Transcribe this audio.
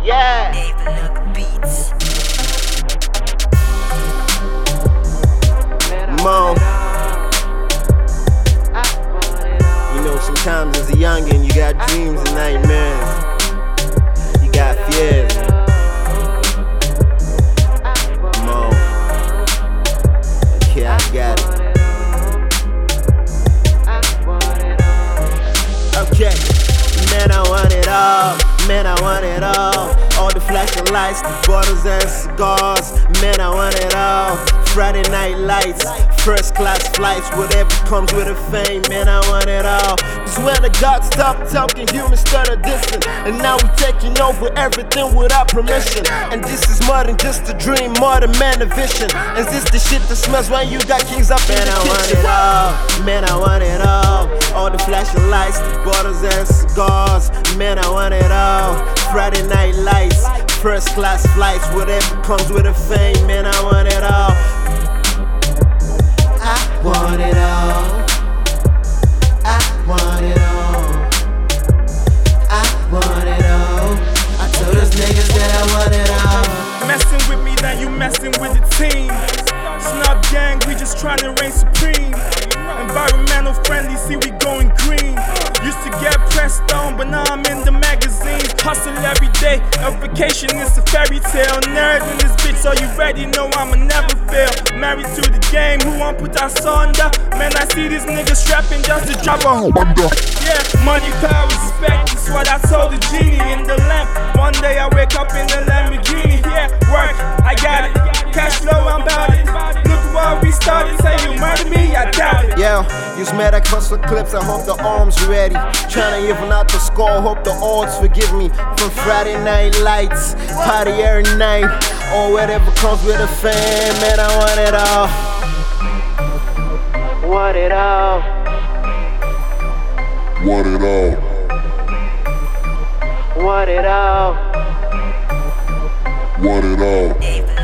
Yeah. Mom, you know sometimes as a youngin' you got dreams and nightmares. You got fears. Mom, okay, I got it. Okay, man, I want it all. Man, I want it all. All the flashing lights, the bottles and cigars. Man, I want it all. Friday night lights, first class flights, whatever comes with a fame. Man, I want it all. Cause when the gods stop talking, humans started dissing. And now we taking over everything without permission. And this is more than just a dream, more than man a vision. And this the shit that smells when you got kings up in the kitchen. Man, I want it all. Man, I want it all. All the flashing lights, the bottles and cigars. Man, I want it all. Friday night lights, first class flights, whatever comes with a fame. Man, I want it all. I want it all. I want it all. I want it all. I told those niggas that I want it all. Messing with me, now you messing with the team. Snub gang, we just tryna reign supreme. Environmental friendly, see we going green. Used to get pressed on, but now I'm in the magazines. Hustle every day, a vacation is a fairy tale. Nerd in this bitch, so you ready know I'ma never fail. Married to the game, who won't put us under? Man, I see these niggas strapping just to drop a Honda. Yeah, money, power, respect, that's what I told the genie in the lamp. One day I wake up in the Lamborghini. Yeah, work, I got it. Cash flow, I'm bout it. Look what we started, say you murder me, I doubt it. Yeah, use medic hustler clips, I hope the arms ready. Tryna even out the score, hope the odds forgive me. From Friday night lights, party every night, or whatever comes with a fame. Man, I want it all. Want it all. Want it all. Want it all. Want it all.